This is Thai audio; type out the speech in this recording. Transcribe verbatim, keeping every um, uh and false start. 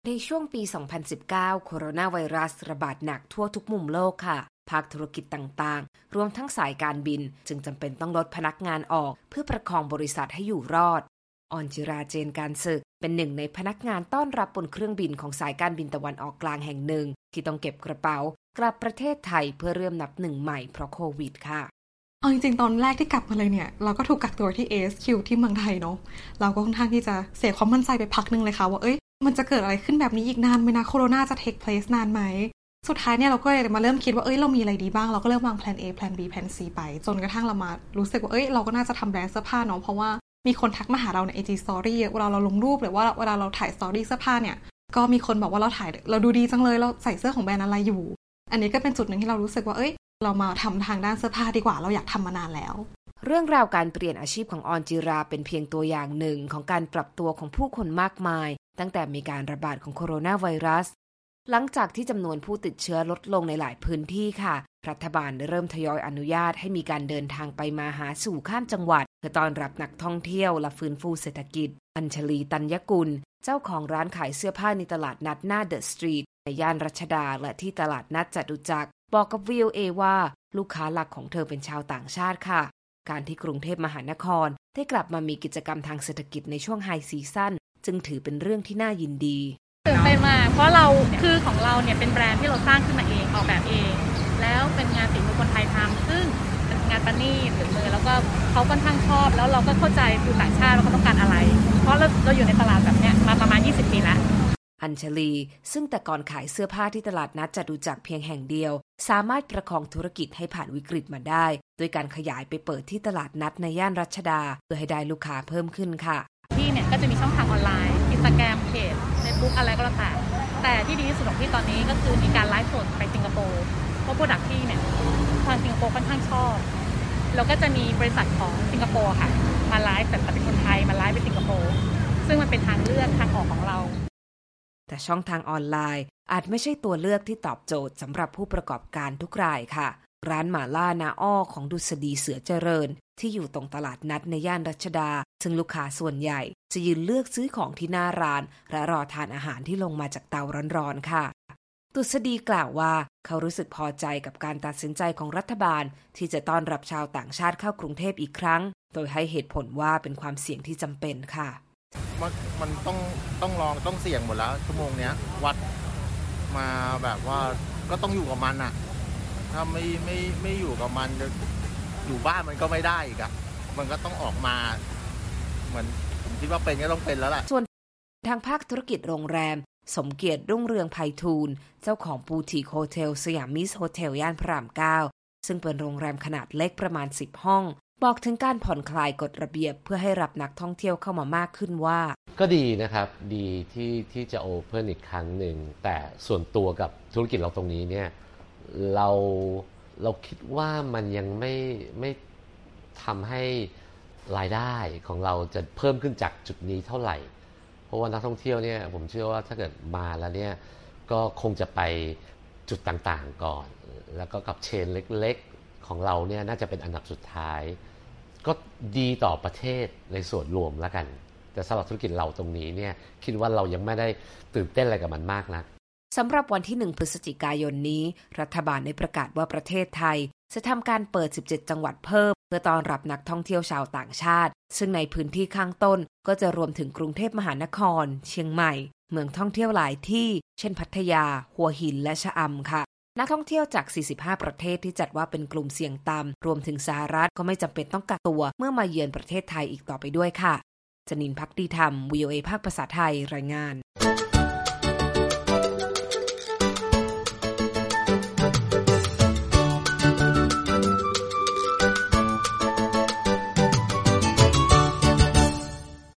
ในช่วงปี สองพันสิบเก้า โคโรนาไวรัสระบาดหนักทั่วทุกมุมโลกค่ะ ภาคธุรกิจต่างๆ รวมทั้งสายการบินจึงจำเป็นต้องลดพนักงานออกเพื่อประคองบริษัทให้อยู่รอด ออนจิราเจนการศึกเป็นหนึ่งในพนักงานต้อนรับบนเครื่องบินของสายการบินตะวันออกกลางแห่งหนึ่งที่ต้องเก็บกระเป๋ากลับประเทศไทยเพื่อเริ่มนับหนึ่งใหม่เพราะโควิดค่ะเอาจริงๆตอนแรกที่กลับมาเลยเนี่ยเราก็ถูกกักตัวที่ เอ เอส คิว ที่เมืองไทยเนาะเราก็ค่อนข้างที่จะเสียความมั่นใจไปพักนึงเลยค่ะว่าเอ้ยมันจะเกิดอะไรขึ้นแบบนี้อีกนานไหมนะโควิดจะ take place นานไหมสุดท้ายเนี่ยเราก็เลยมาเริ่มคิดว่าเอ้ยเรามีอะไรดีบ้างเราก็เริ่มวาง plan A plan B plan C ไปจนกระทั่งเรามารู้สึกว่าเอ้ยเราก็น่าจะทำแบรนด์เสื้อผ้าเนาะเพราะว่ามีคนทักมาหาเราใน ไอ จี Story เวลาเราลงรูปหรือว่าเวลาเราถ่าย Story เสื้อผ้าเนี่ยก็มีคนบอกว่าเราถ่ายเราดูดีจังเลยเราใส่เสื้อของแบรนด์อะไรอยู่อันนี้ก็เป็นจุดนึงที่เรารู้สึกว่าเอ้ยเรามาทำทางด้านเสื้อผ้าดีกว่าเราอยากทำมานานแล้วเรื่องราวการเปลี่ยนอาชีพของออนจิราเป็นเพียงตัวอย่างหนึ่งของการปรับตัวของผู้คนมากมายตั้งแต่มีการระบาดของโคโรนาไวรัสหลังจากที่จำนวนผู้ติดเชื้อลดลงในหลายพื้นที่ค่ะรัฐบาลได้เริ่มทยอยอนุญาตให้มีการเดินทางไปมาหาสู่ข้ามจังหวัดเพื่อต้อนรับนักท่องเที่ยวและฟื้นฟูเศรษฐกิจอัญชลีตัญญกุลเจ้าของร้านขายเสื้อผ้าในตลาดนัดหน้าเดอะสตรีทในย่านรัชดาและที่ตลาดนัดจตุจักรบอกกับ วี โอ เอ ว่าลูกค้าหลักของเธอเป็นชาวต่างชาติค่ะการที่กรุงเทพมหานครได้กลับมามีกิจกรรมทางเศรษฐกิจในช่วงไฮซีซั่นจึงถือเป็นเรื่องที่น่ายินดีตื่นเต้นมากเพราะเราคือของเราเนี่ยเป็นแบรนด์ที่เราสร้างขึ้นมาเองออกแบบเองแล้วเป็นงานฝีมือคนไทยทำซึ่งเป็นงานประณีตฝีมือแล้วก็เขาค่อนข้างชอบแล้วเราก็เข้าใจคือต่างชาติเราก็ต้องการอะไรเพราะเราเราอยู่ในตลาดแบบเนี้ยมาประมาณยี่สิบปีแล้วอัญชลีซึ่งแต่ก่อนขายเสื้อผ้าที่ตลาดนัดจตุจักรเพียงแห่งเดียวสามารถประคองธุรกิจให้ผ่านวิกฤตมาได้โดยการขยายไปเปิดที่ตลาดนัดในย่านรัชดาเพื่อให้ได้ลูกค้าเพิ่มขึ้นค่ะที่เนี่ยก็จะมีช่องทางออนไลน์ Instagram เพจ Facebook อะไรก็แล้วแต่แต่ที่ดีที่สุดของที่ตอนนี้ก็คือมีการไลฟ์สดไปสิงคโปร์เพราะโปรดักต์ที่เนี่ยทางสิงคโปร์ค่อนข้างชอบแล้วก็จะมีบริษัทของสิงคโปร์ค่ะมาไลฟ์แต่เป็นคนไทยมาไลฟ์ไปสิงคโปร์ซึ่งมันเป็นทางเลือกทางออกของเราแต่ช่องทางออนไลน์อาจไม่ใช่ตัวเลือกที่ตอบโจทย์สำหรับผู้ประกอบการทุกรายค่ะร้านหม่าล่านาอ้อของดุษฎีเสือเจริญที่อยู่ตรงตลาดนัดในย่านรัชดาซึ่งลูกค้าส่วนใหญ่จะยืนเลือกซื้อของที่หน้าร้านและรอทานอาหารที่ลงมาจากเตาร้อนๆค่ะดุษฎีกล่าวว่าเขารู้สึกพอใจกับการตัดสินใจของรัฐบาลที่จะต้อนรับชาวต่างชาติเข้ากรุงเทพอีกครั้งโดยให้เหตุผลว่าเป็นความเสี่ยงที่จำเป็นค่ะมันมันต้องต้องลองต้องเสี่ยงหมดแล้วชั่วโมงเนี้ยวัดมาแบบว่าก็ต้องอยู่กับมันอ่ะถ้าไม่ไม่ไม่อยู่กับมันอยู่บ้านมันก็ไม่ได้อีกอ่ะมันก็ต้องออกมาเหมือนผมคิดว่าเป็นก็ต้องเป็นแล้วล่ะส่วนทางภาคธุรกิจโรงแรมสมเกียรติรุ่งเรืองไพฑูรย์เจ้าของบูติกโฮเทลสยามมิสโฮเทลย่านพระรามเก้าซึ่งเป็นโรงแรมขนาดเล็กประมาณสิบห้องบอกถึงการผ่อนคลายกฎระเบียบเพื่อให้รับนักท่องเที่ยวเข้ามามากขึ้นว่าก็ดีนะครับดีที่ที่จะโอเพ่นอีกครั้งหนึ่งแต่ส่วนตัวกับธุรกิจเราตรงนี้เนี่ยเราเราคิดว่ามันยังไม่ไม่ทำให้รายได้ของเราจะเพิ่มขึ้นจากจุดนี้เท่าไหร่เพราะว่านักท่องเที่ยวเนี่ยผมเชื่อว่าถ้าเกิดมาแล้วเนี่ยก็คงจะไปจุดต่างๆก่อนแล้วก็กับเชนเล็กๆของเราเนี่ยน่าจะเป็นอันดับสุดท้ายก็ดีต่อประเทศในส่วนรวมแล้วกันแต่สำหรับธุรกิจเราตรงนี้เนี่ยคิดว่าเรายังไม่ได้ตื่นเต้นอะไรกับมันมากนักสำหรับวันที่หนึ่งพฤศจิกายนนี้รัฐบาลได้ประกาศว่าประเทศไทยจะทำการเปิดสิบเจ็ดจังหวัดเพิ่มเพื่อต้อนรับนักท่องเที่ยวชาวต่างชาติซึ่งในพื้นที่ข้างต้นก็จะรวมถึงกรุงเทพมหานครเชียงใหม่เมืองท่องเที่ยวหลายที่เช่นพัทยาหัวหินและชะอำค่ะนักท่องเที่ยวจากสี่สิบห้าประเทศที่จัดว่าเป็นกลุ่มเสี่ยงต่ำรวมถึงสหรัฐก็ไม่จำเป็นต้องกักตัวเมื่อมาเยือนประเทศไทยอีกต่อไปด้วยค่ะจนินท์ ภักดีธรรม วี โอ เอ ภาคภาษาไทยรายงาน